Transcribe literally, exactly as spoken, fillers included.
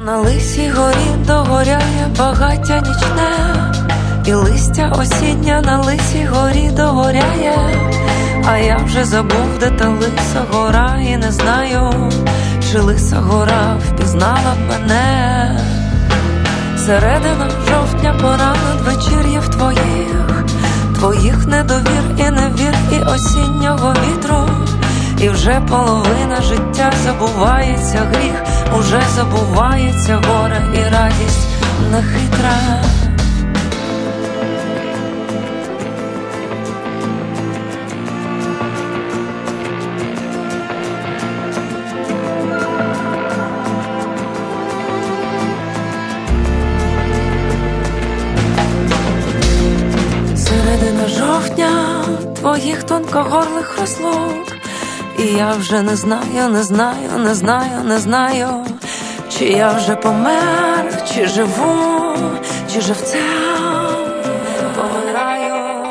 На лисій горі догоряє багаття нічне, і листя осіння на лисій горі догоряє. А я вже забув, де та лиса гора, і не знаю, чи лиса гора впізнала б мене. Середина жовтня, пора надвечір'я в твоїх, твоїх недовір і невір, і осіннього вітру. І вже половина життя, забувається гріх, уже забувається горе і радість нехитра. Середина жовтня твоїх тонкогорлих розлук, і я вже не знаю, не знаю, не знаю, не знаю, чи я вже помер, чи живу, чи живцем помираю.